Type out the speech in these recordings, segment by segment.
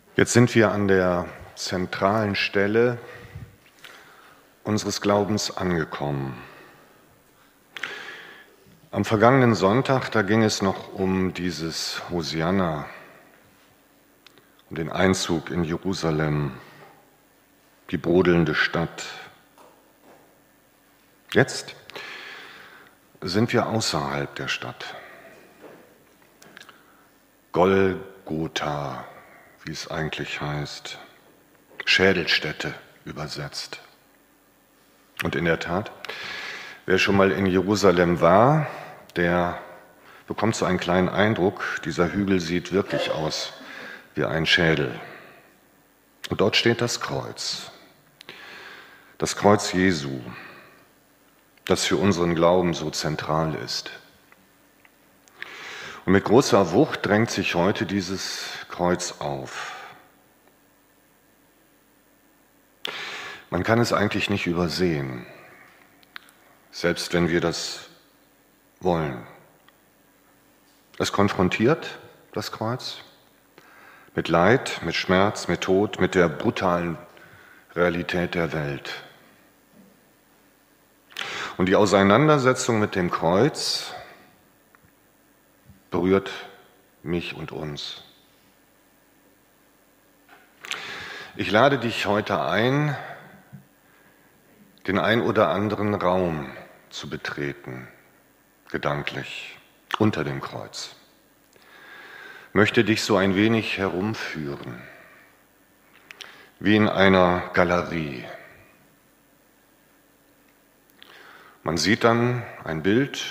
Jetzt sind wir an der zentralen Stelle unseres Glaubens angekommen. Am vergangenen Sonntag, da ging es noch um dieses Hosianna, um den Einzug in Jerusalem, die brodelnde Stadt. Jetzt sind wir außerhalb der Stadt. Golgotha, wie es eigentlich heißt, Schädelstätte übersetzt. Und in der Tat, wer schon mal in Jerusalem war, der bekommt so einen kleinen Eindruck, dieser Hügel sieht wirklich aus wie ein Schädel. Und dort steht das Kreuz Jesu, das für unseren Glauben so zentral ist. Und mit großer Wucht drängt sich heute dieses Kreuz auf. Man kann es eigentlich nicht übersehen, selbst wenn wir das wollen. Es konfrontiert das Kreuz mit Leid, mit Schmerz, mit Tod, mit der brutalen Realität der Welt. Und die Auseinandersetzung mit dem Kreuz berührt mich und uns. Ich lade dich heute ein, den ein oder anderen Raum zu betreten, gedanklich, unter dem Kreuz. Möchte dich so ein wenig herumführen, wie in einer Galerie. Man sieht dann ein Bild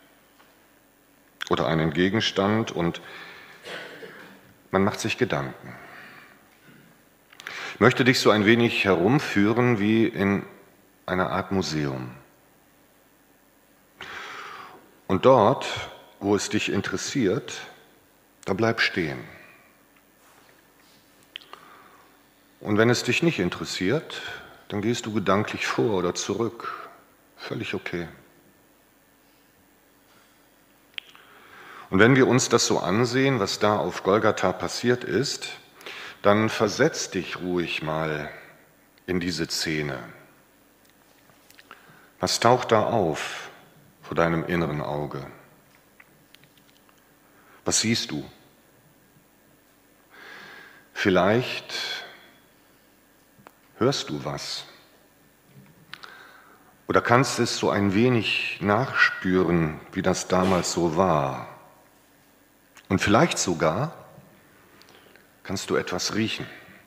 oder einen Gegenstand und man macht sich Gedanken. Ich möchte dich so ein wenig herumführen wie in einer Art Museum. Und dort, wo es dich interessiert, da bleib stehen. Und wenn es dich nicht interessiert, dann gehst du gedanklich vor oder zurück. Völlig okay. Und wenn wir uns das so ansehen, was da auf Golgatha passiert ist, dann versetz dich ruhig mal in diese Szene. Was taucht da auf vor deinem inneren Auge? Was siehst du? Vielleicht hörst du was. Oder kannst es so ein wenig nachspüren, wie das damals so war. Und vielleicht sogar kannst du etwas riechen.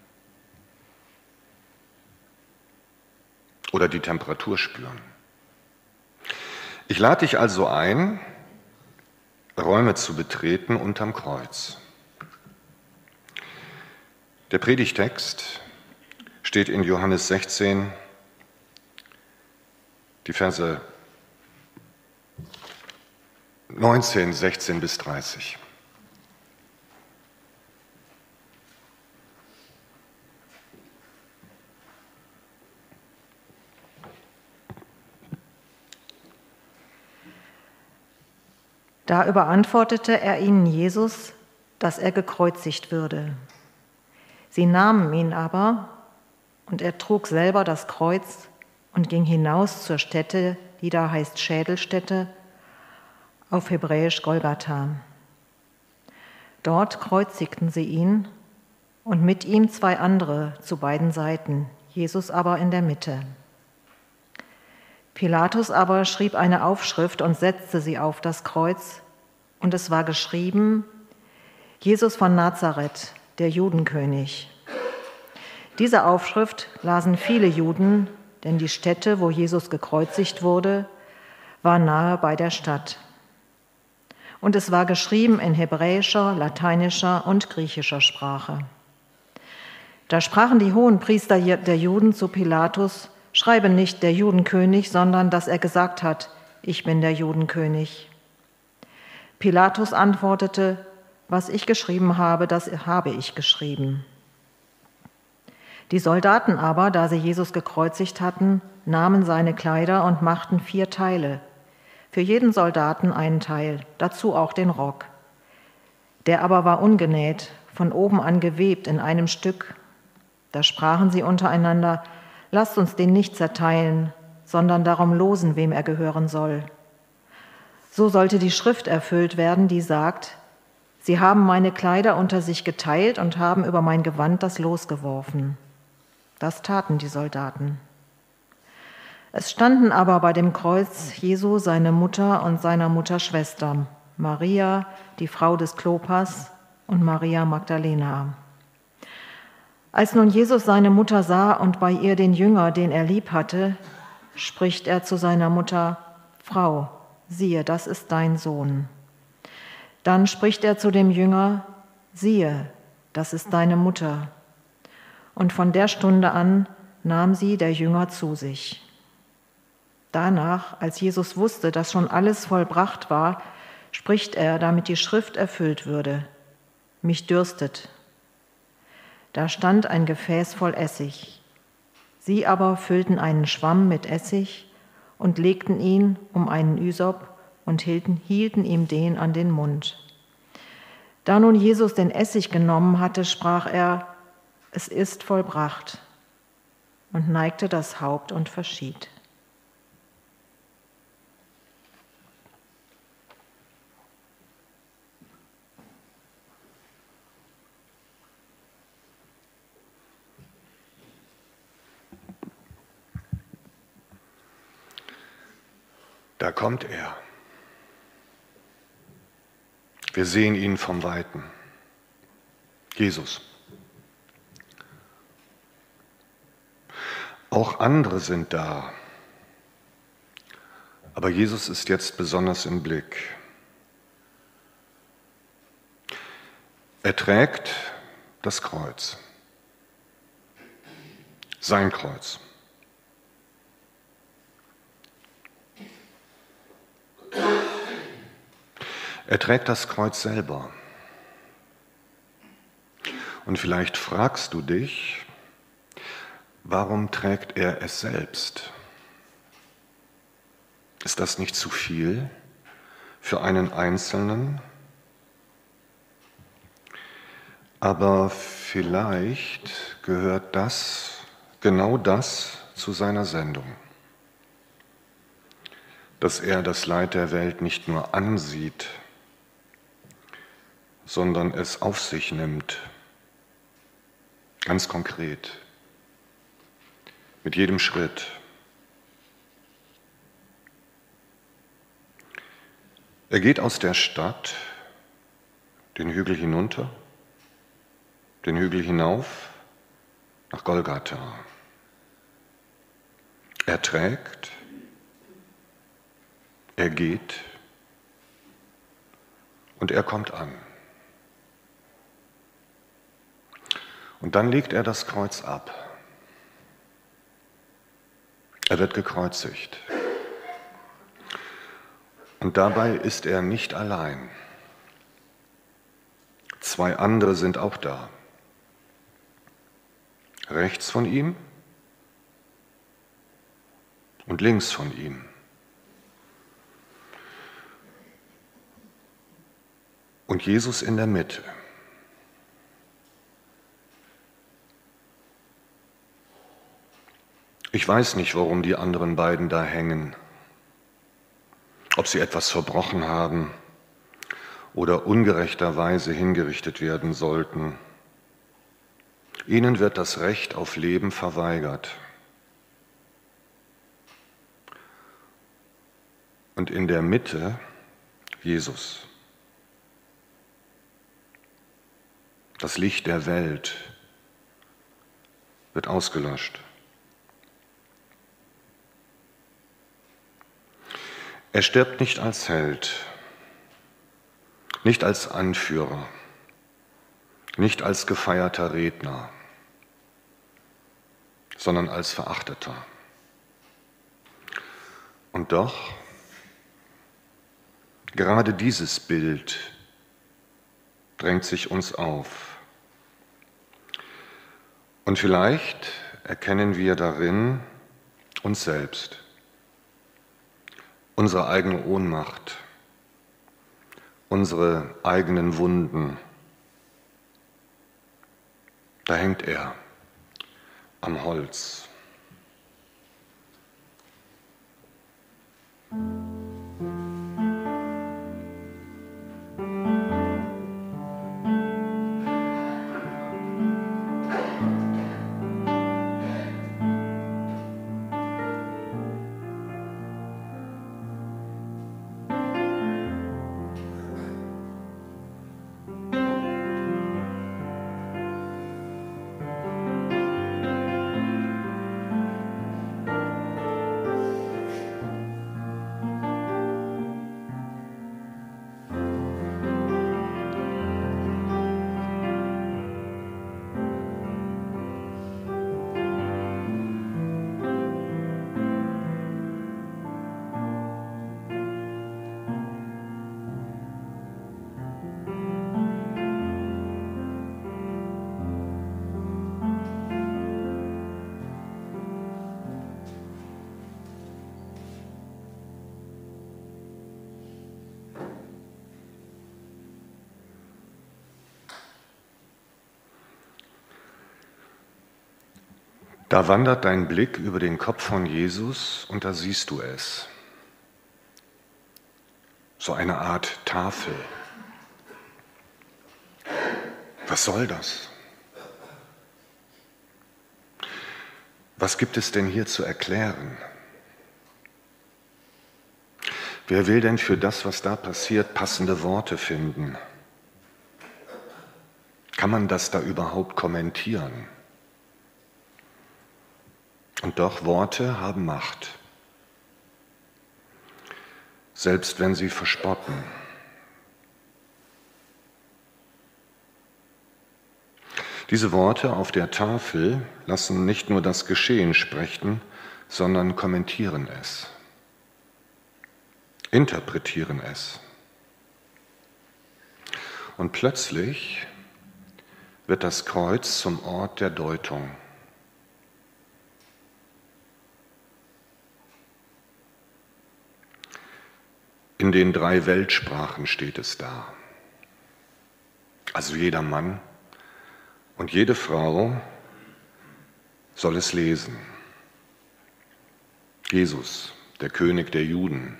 Oder die Temperatur spüren. Ich lade dich also ein, Räume zu betreten unterm Kreuz. Der Predigtext steht in Johannes 16, die Verse 19, 16 bis 30. Da überantwortete er ihnen Jesus, dass er gekreuzigt würde. Sie nahmen ihn aber, und er trug selber das Kreuz und ging hinaus zur Stätte, die da heißt Schädelstätte, auf Hebräisch Golgatha. Dort kreuzigten sie ihn und mit ihm zwei andere zu beiden Seiten, Jesus aber in der Mitte. Pilatus aber schrieb eine Aufschrift und setzte sie auf das Kreuz, und es war geschrieben: Jesus von Nazareth, der Judenkönig. Diese Aufschrift lasen viele Juden, denn die Stätte, wo Jesus gekreuzigt wurde, war nahe bei der Stadt. Und es war geschrieben in hebräischer, lateinischer und griechischer Sprache. Da sprachen die Hohenpriester der Juden zu Pilatus: Schreibe nicht der Judenkönig, sondern dass er gesagt hat: Ich bin der Judenkönig. Pilatus antwortete: Was ich geschrieben habe, das habe ich geschrieben. Die Soldaten aber, da sie Jesus gekreuzigt hatten, nahmen seine Kleider und machten 4 Teile, für jeden Soldaten einen Teil, dazu auch den Rock. Der aber war ungenäht, von oben an gewebt in einem Stück. Da sprachen sie untereinander: Lasst uns den nicht zerteilen, sondern darum losen, wem er gehören soll. So sollte die Schrift erfüllt werden, die sagt: Sie haben meine Kleider unter sich geteilt und haben über mein Gewand das Los geworfen. Das taten die Soldaten. Es standen aber bei dem Kreuz Jesu seine Mutter und seiner Mutter Schwester, Maria, die Frau des Klopas, und Maria Magdalena. Als nun Jesus seine Mutter sah und bei ihr den Jünger, den er lieb hatte, spricht er zu seiner Mutter: Frau, siehe, das ist dein Sohn. Dann spricht er zu dem Jünger: Siehe, das ist deine Mutter. Und von der Stunde an nahm sie der Jünger zu sich. Danach, als Jesus wusste, dass schon alles vollbracht war, spricht er, damit die Schrift erfüllt würde: Mich dürstet. Da stand ein Gefäß voll Essig. Sie aber füllten einen Schwamm mit Essig und legten ihn um einen Ysop und hielten ihm den an den Mund. Da nun Jesus den Essig genommen hatte, sprach er: Es ist vollbracht, und neigte das Haupt und verschied. Da kommt er. Wir sehen ihn vom Weiten. Jesus. Auch andere sind da. Aber Jesus ist jetzt besonders im Blick. Er trägt das Kreuz. Sein Kreuz. Er trägt das Kreuz selber. Und vielleicht fragst du dich, warum trägt er es selbst? Ist das nicht zu viel für einen Einzelnen? Aber vielleicht gehört genau das zu seiner Sendung. Dass er das Leid der Welt nicht nur ansieht, sondern es auf sich nimmt, ganz konkret, mit jedem Schritt. Er geht aus der Stadt den Hügel hinunter, den Hügel hinauf nach Golgatha. Er trägt, er geht und er kommt an. Und dann legt er das Kreuz ab. Er wird gekreuzigt. Und dabei ist er nicht allein. 2 andere sind auch da. Rechts von ihm und links von ihm. Und Jesus in der Mitte. Ich weiß nicht, warum die anderen beiden da hängen. Ob sie etwas verbrochen haben oder ungerechterweise hingerichtet werden sollten. Ihnen wird das Recht auf Leben verweigert. Und in der Mitte Jesus. Das Licht der Welt wird ausgelöscht. Er stirbt nicht als Held, nicht als Anführer, nicht als gefeierter Redner, sondern als Verachteter. Und doch, gerade dieses Bild drängt sich uns auf. Und vielleicht erkennen wir darin uns selbst. Unsere eigene Ohnmacht, unsere eigenen Wunden, Da hängt er am Holz. Da wandert dein Blick über den Kopf von Jesus und da siehst du es. So eine Art Tafel. Was soll das? Was gibt es denn hier zu erklären? Wer will denn für das, was da passiert, passende Worte finden? Kann man das da überhaupt kommentieren? Und doch, Worte haben Macht, selbst wenn sie verspotten. Diese Worte auf der Tafel lassen nicht nur das Geschehen sprechen, sondern kommentieren es, interpretieren es. Und plötzlich wird das Kreuz zum Ort der Deutung. In den 3 Weltsprachen steht es da. Also jeder Mann und jede Frau soll es lesen. Jesus, der König der Juden.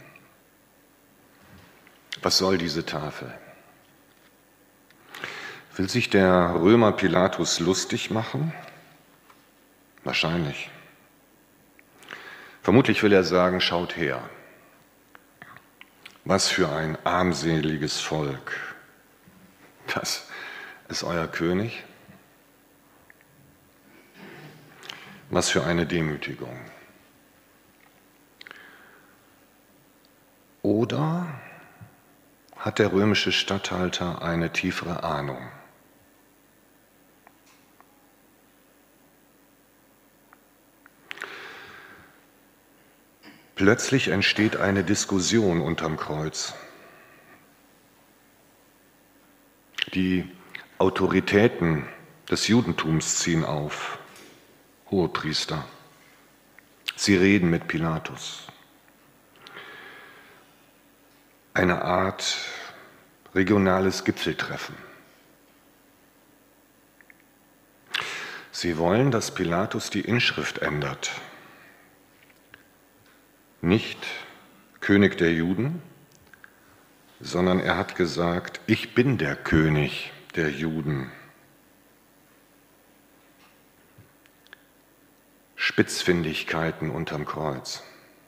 Was soll diese Tafel? Will sich der Römer Pilatus lustig machen? Wahrscheinlich. Vermutlich will er sagen, schaut her. Was für ein armseliges Volk. Das ist euer König. Was für eine Demütigung. Oder hat der römische Statthalter eine tiefere Ahnung? Plötzlich entsteht eine Diskussion unterm Kreuz. Die Autoritäten des Judentums ziehen auf, Hohepriester. Sie reden mit Pilatus. Eine Art regionales Gipfeltreffen. Sie wollen, dass Pilatus die Inschrift ändert. Nicht König der Juden, sondern er hat gesagt, ich bin der König der Juden. Spitzfindigkeiten unterm Kreuz.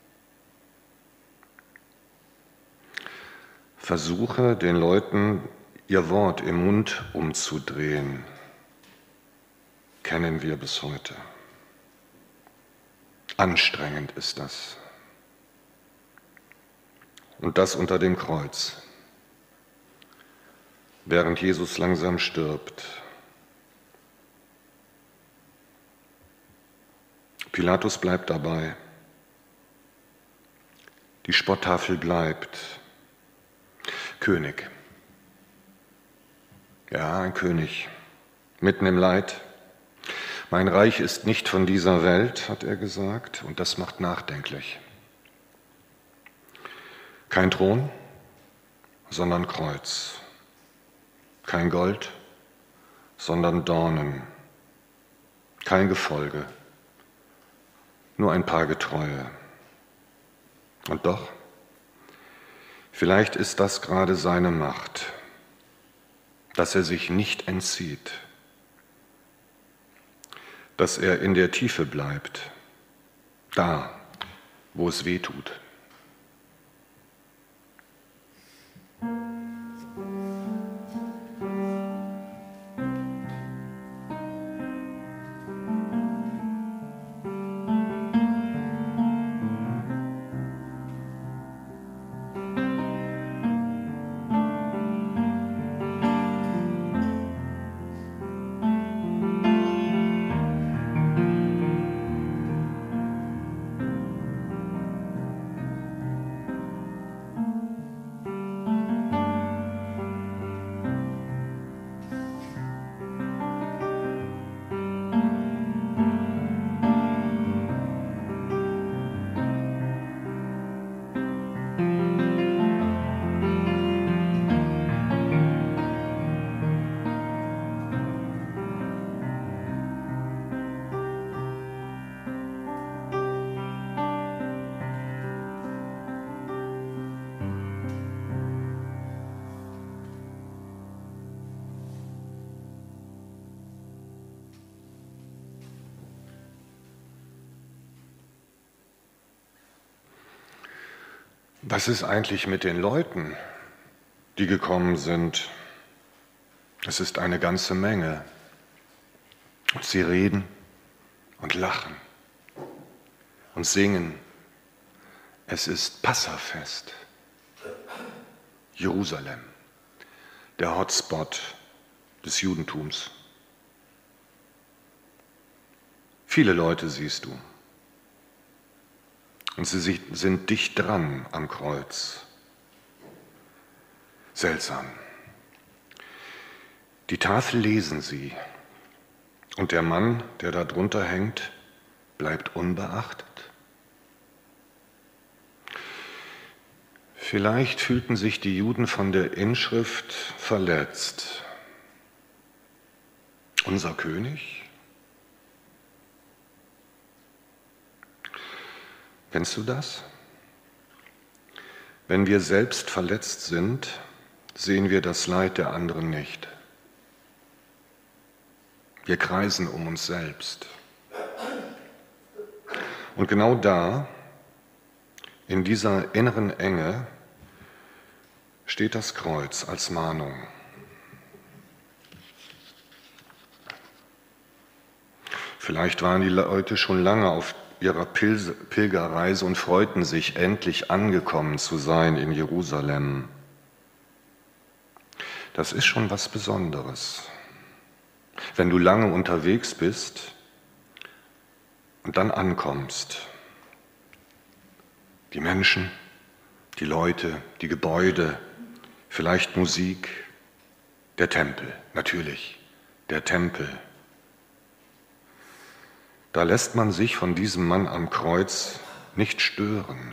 Versuche, den Leuten ihr Wort im Mund umzudrehen, kennen wir bis heute. Anstrengend ist das. Und das unter dem Kreuz, während Jesus langsam stirbt. Pilatus bleibt dabei. Die Spotttafel bleibt. König. Ja, ein König, mitten im Leid. Mein Reich ist nicht von dieser Welt, hat er gesagt, und das macht nachdenklich. Kein Thron, sondern Kreuz. Kein Gold, sondern Dornen. kein Gefolge, nur ein paar Getreue. Und doch, vielleicht ist das gerade seine Macht, dass er sich nicht entzieht, dass er in der Tiefe bleibt, da, wo es weh tut. Was ist eigentlich mit den Leuten, die gekommen sind? Es ist eine ganze Menge. Und sie reden und lachen und singen. Es ist Passafest. Jerusalem, der Hotspot des Judentums. Viele Leute siehst du. Und sie sind dicht dran am Kreuz. Seltsam. Die Tafel lesen sie. Und der Mann, der da drunter hängt, bleibt unbeachtet. Vielleicht fühlten sich die Juden von der Inschrift verletzt. Unser König? Kennst du das? Wenn wir selbst verletzt sind, sehen wir das Leid der anderen nicht. Wir kreisen um uns selbst. Und genau da, in dieser inneren Enge, steht das Kreuz als Mahnung. Vielleicht waren die Leute schon lange auf ihrer Pilgerreise und freuten sich, endlich angekommen zu sein in Jerusalem. Das ist schon was Besonderes. Wenn du lange unterwegs bist und dann ankommst, die Menschen, die Leute, die Gebäude, vielleicht Musik, der Tempel, natürlich, der Tempel. Da lässt man sich von diesem Mann am Kreuz nicht stören.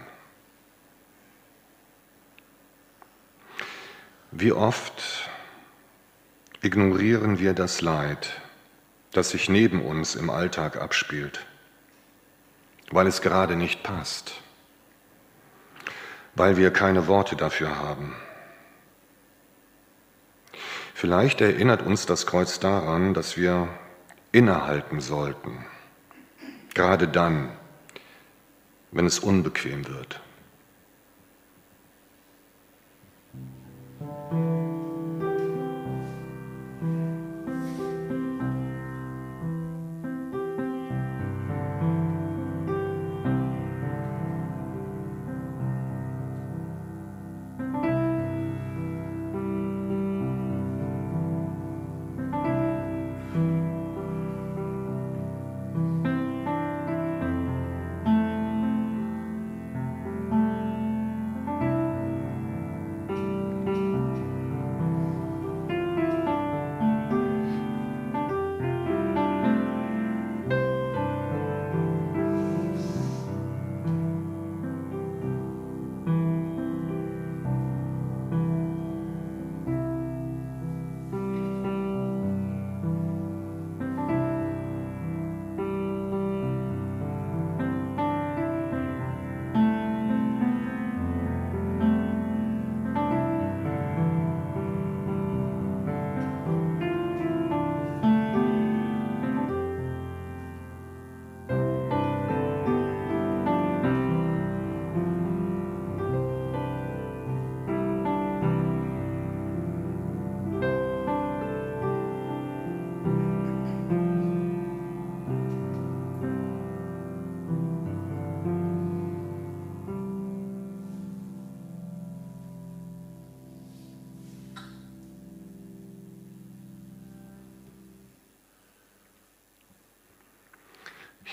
Wie oft ignorieren wir das Leid, das sich neben uns im Alltag abspielt, weil es gerade nicht passt, weil wir keine Worte dafür haben. Vielleicht erinnert uns das Kreuz daran, dass wir innehalten sollten. Gerade dann, wenn es unbequem wird.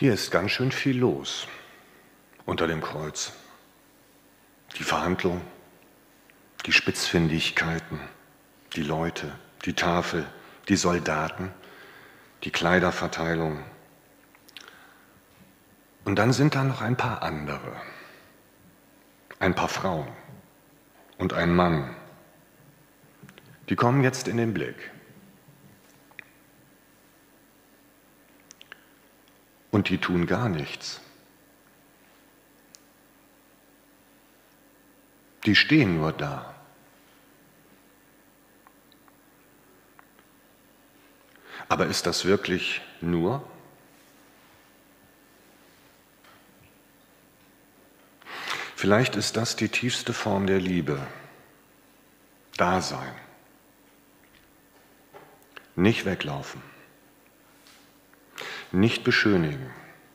Hier ist ganz schön viel los unter dem Kreuz. Die Verhandlung, die Spitzfindigkeiten, die Leute, die Tafel, die Soldaten, die Kleiderverteilung. Und dann sind da noch ein paar andere, ein paar Frauen und ein Mann. Die kommen jetzt in den Blick. Und die tun gar nichts. Die stehen nur da. Aber ist das wirklich nur? Vielleicht ist das die tiefste Form der Liebe. Dasein. Nicht weglaufen. Nicht beschönigen.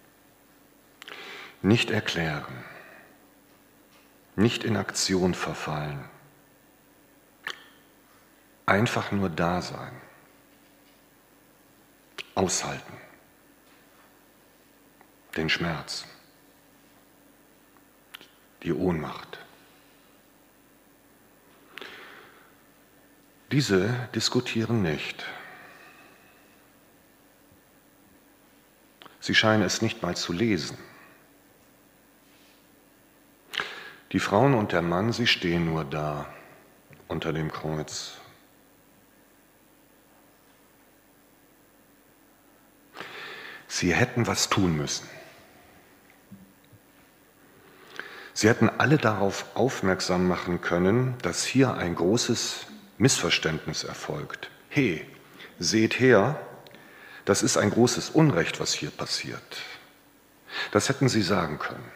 Nicht erklären. Nicht in Aktion verfallen. Einfach nur da sein. Aushalten. Den Schmerz. Die Ohnmacht. Diese diskutieren nicht. Sie scheinen es nicht mal zu lesen. Die Frauen und der Mann, sie stehen nur da unter dem Kreuz. Sie hätten was tun müssen. Sie hätten alle darauf aufmerksam machen können, dass hier ein großes Missverständnis erfolgt. Hey, seht her, das ist ein großes Unrecht, was hier passiert. Das hätten sie sagen können.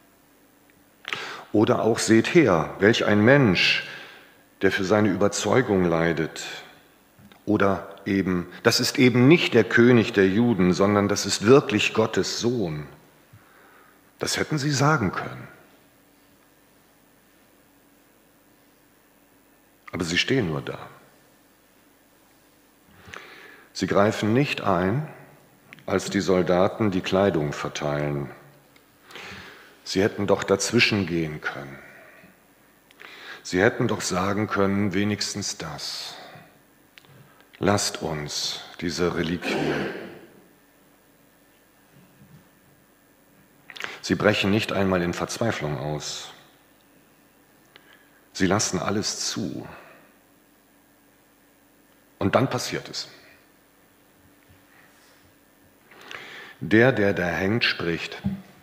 Oder auch, seht her, welch ein Mensch, der für seine Überzeugung leidet. Oder eben, das ist eben nicht der König der Juden, sondern das ist wirklich Gottes Sohn. Das hätten sie sagen können. Aber sie stehen nur da. Sie greifen nicht ein, als die Soldaten die Kleidung verteilen. Sie hätten doch dazwischen gehen können. Sie hätten doch sagen können, wenigstens das. Lasst uns diese Reliquie. Sie brechen nicht einmal in Verzweiflung aus. Sie lassen alles zu. Und dann passiert es. Der da hängt, spricht: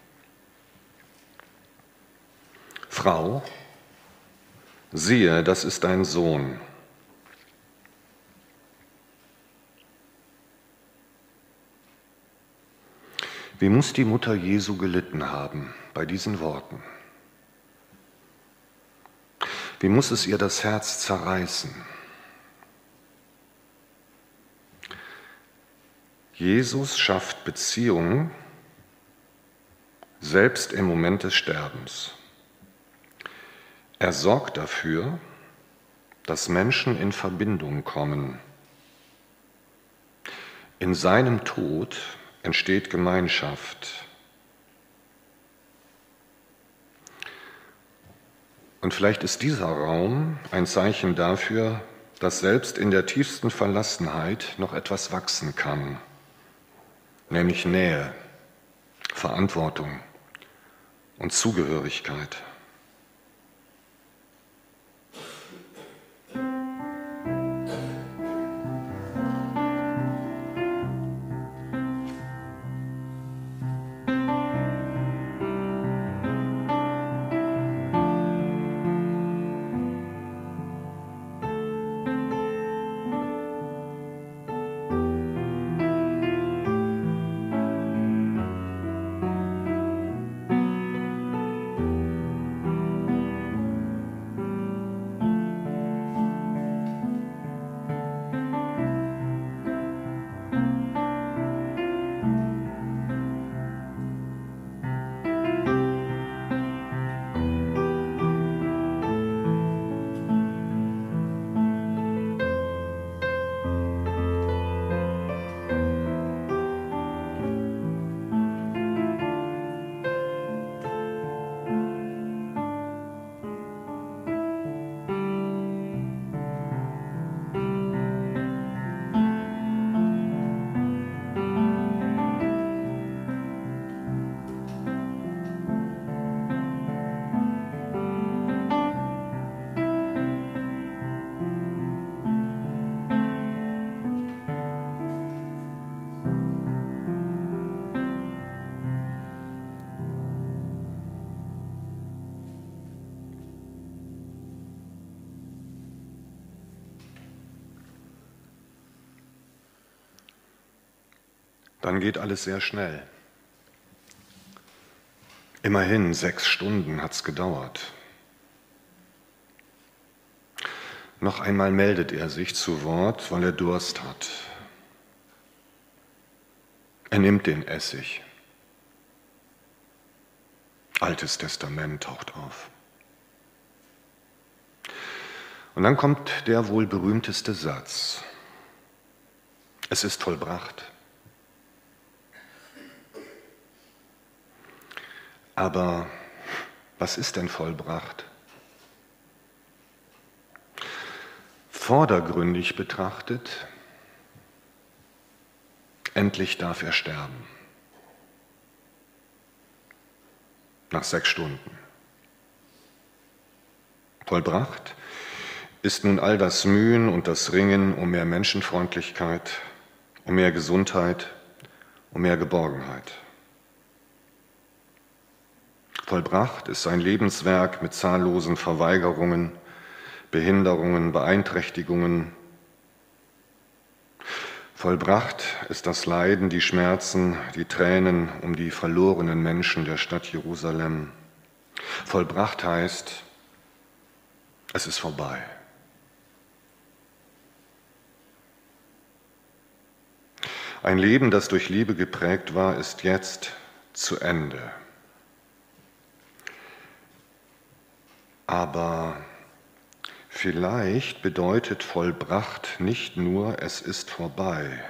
Frau, siehe, das ist dein Sohn. Wie muss die Mutter Jesu gelitten haben bei diesen Worten? Wie muss es ihr das Herz zerreißen? Jesus schafft Beziehungen, selbst im Moment des Sterbens. Er sorgt dafür, dass Menschen in Verbindung kommen. In seinem Tod entsteht Gemeinschaft. Und vielleicht ist dieser Raum ein Zeichen dafür, dass selbst in der tiefsten Verlassenheit noch etwas wachsen kann, nämlich Nähe, Verantwortung und Zugehörigkeit. dann geht alles sehr schnell. Immerhin 6 Stunden hat es gedauert. Noch einmal meldet er sich zu Wort, weil er Durst hat. Er nimmt den Essig. Altes Testament taucht auf. Und dann kommt der wohl berühmteste Satz. Es ist vollbracht. Aber was ist denn vollbracht? Vordergründig betrachtet, endlich darf er sterben. Nach 6 Stunden. Vollbracht ist nun all das Mühen und das Ringen um mehr Menschenfreundlichkeit, um mehr Gesundheit, um mehr Geborgenheit. Vollbracht ist sein Lebenswerk mit zahllosen Verweigerungen, Behinderungen, Beeinträchtigungen. Vollbracht ist das Leiden, die Schmerzen, die Tränen um die verlorenen Menschen der Stadt Jerusalem. Vollbracht heißt, es ist vorbei. Ein Leben, das durch Liebe geprägt war, ist jetzt zu Ende. Aber vielleicht bedeutet vollbracht nicht nur, es ist vorbei.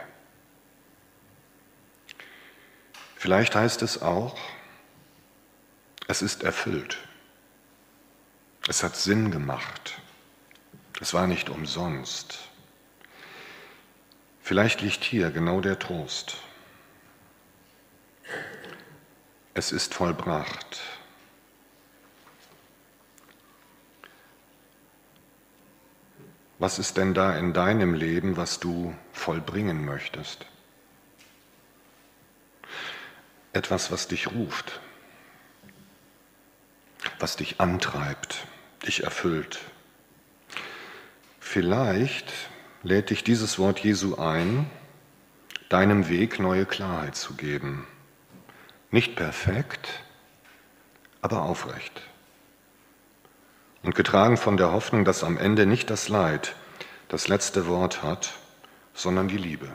Vielleicht heißt es auch, es ist erfüllt. Es hat Sinn gemacht. Es war nicht umsonst. Vielleicht liegt hier genau der Trost. Es ist vollbracht. Was ist denn da in deinem Leben, was du vollbringen möchtest? Etwas, was dich ruft, was dich antreibt, dich erfüllt. Vielleicht lädt dich dieses Wort Jesu ein, deinem Weg neue Klarheit zu geben. Nicht perfekt, aber aufrecht. Und getragen von der Hoffnung, dass am Ende nicht das Leid das letzte Wort hat, sondern die Liebe.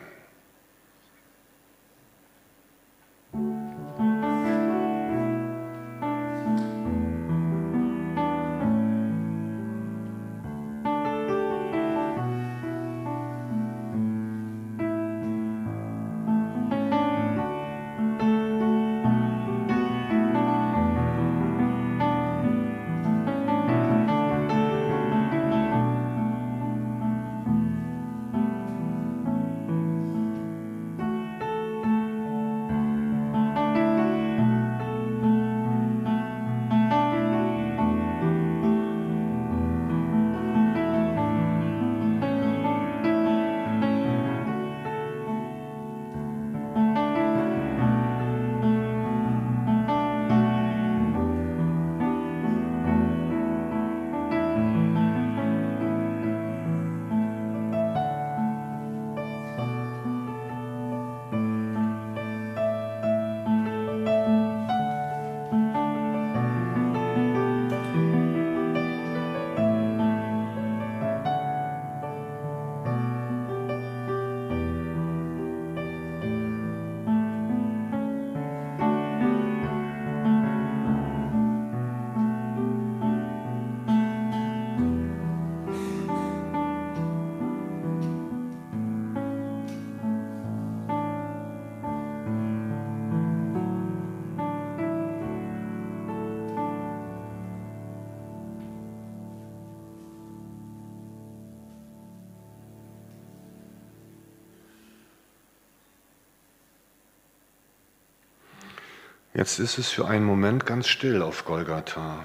Jetzt ist es für einen Moment ganz still auf Golgatha.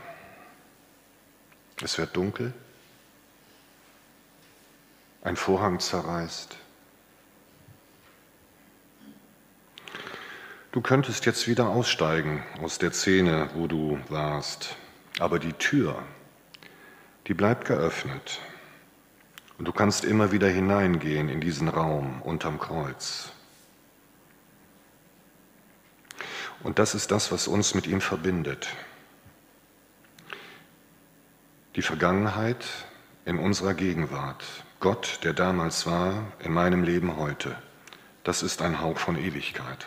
Es wird dunkel, ein Vorhang zerreißt. Du könntest jetzt wieder aussteigen aus der Szene, wo du warst, aber die Tür, die bleibt geöffnet und du kannst immer wieder hineingehen in diesen Raum unterm Kreuz. Und das ist das, was uns mit ihm verbindet. Die Vergangenheit in unserer Gegenwart. Gott, der damals war, in meinem Leben heute. Das ist ein Hauch von Ewigkeit.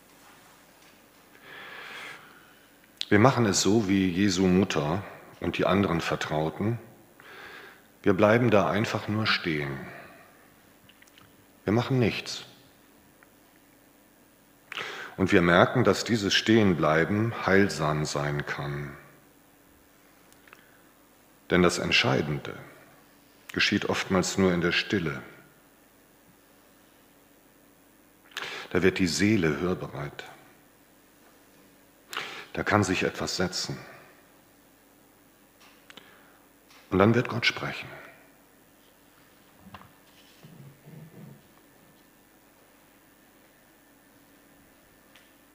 Wir machen es so wie Jesu Mutter und die anderen Vertrauten. Wir bleiben da einfach nur stehen. Wir machen nichts. Und wir merken, dass dieses Stehenbleiben heilsam sein kann. Denn das Entscheidende geschieht oftmals nur in der Stille. Da wird die Seele hörbereit. Da kann sich etwas setzen. Und dann wird Gott sprechen.